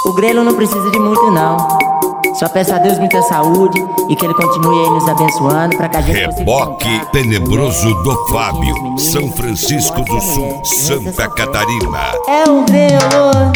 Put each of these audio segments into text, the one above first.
O Grelo não precisa de muito não. Só peço a Deus muita saúde e que Ele continue aí nos abençoando pra que a gente Reboque Tenebroso do Fábio, São Francisco do Sul, Santa Catarina. É o Grelo.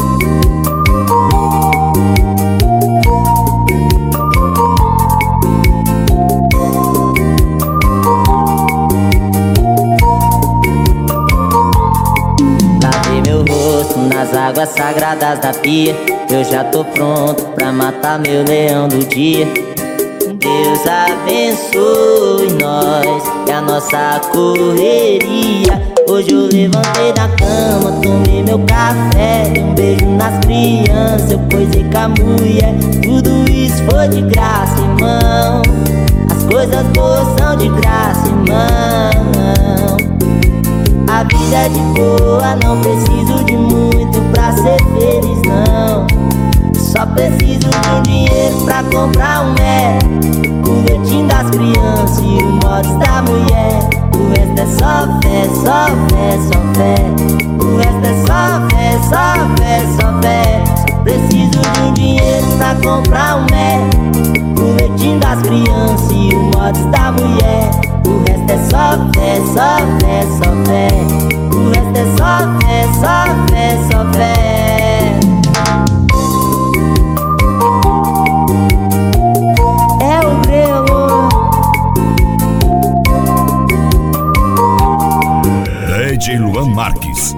Lavei meu rosto nas águas sagradas da pia. Eu já tô pronto pra matar meu leão do dia. Deus abençoe nós e a nossa correria. Hoje eu levantei da cama, tomei meu café, dei um beijo nas crianças, eu coisei com a mulher. Tudo isso foi de graça, irmão. As coisas boas são de graça, irmão. A vida é de boa, não preciso de muito pra ser feliz, não. Só preciso de um dinheiro pra comprar um o leitinho das crianças e o mods da mulher. O resto é só fé, só fé, só fé. O resto é só fé, só fé, só fé. Só preciso de um dinheiro pra comprar um o leitinho das crianças e o mods da mulher. O resto é só fé, só fé, só fé. O resto é só fé, só fé, só fé. É o Grelo. DJ Luan Marques.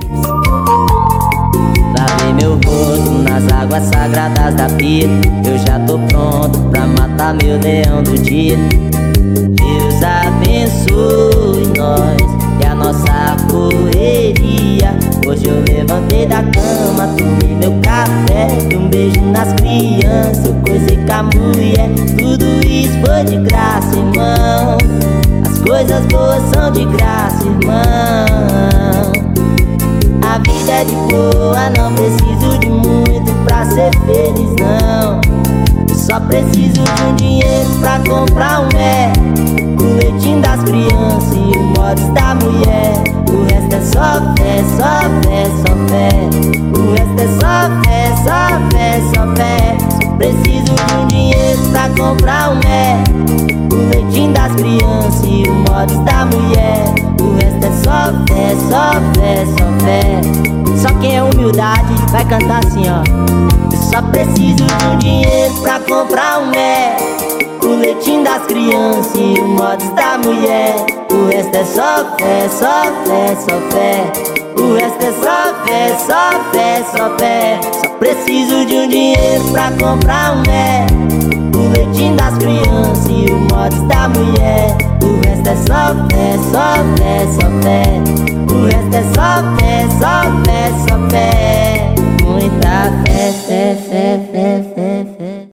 Lavei meu rosto nas águas sagradas da pia. Eu já tô pronto pra matar meu leão do dia. Deus abençoe nós e a nossa correria. Hoje eu levantei da cama, tomei meu café, dei um beijo nas crianças, eu coisei com a mulher. Tudo isso foi de graça, irmão. As coisas boas são de graça, irmão. A vida é de boa, não preciso de muito pra ser feliz, não. Só preciso de um dinheiro pra comprar um o leitinho das crianças e o mods da mulher. O resto é só fé, só fé, só fé. O resto é só fé, só fé, só fé. Só preciso de um dinheiro pra comprar um o leitinho das crianças e o mods da mulher. O resto é só fé, só fé, só fé. Só quem é humildade vai cantar assim, ó. Só preciso de um dinheiro pra comprar um o leitinho das crianças e o mods da mulher. O resto é só fé, só fé, só fé. O resto é só fé, só fé, só fé. Só preciso de um dinheiro pra comprar um leitinho das crianças e o mods da mulher. O resto é só fé, só fé, só fé. O resto é só fé, só fé, só fé.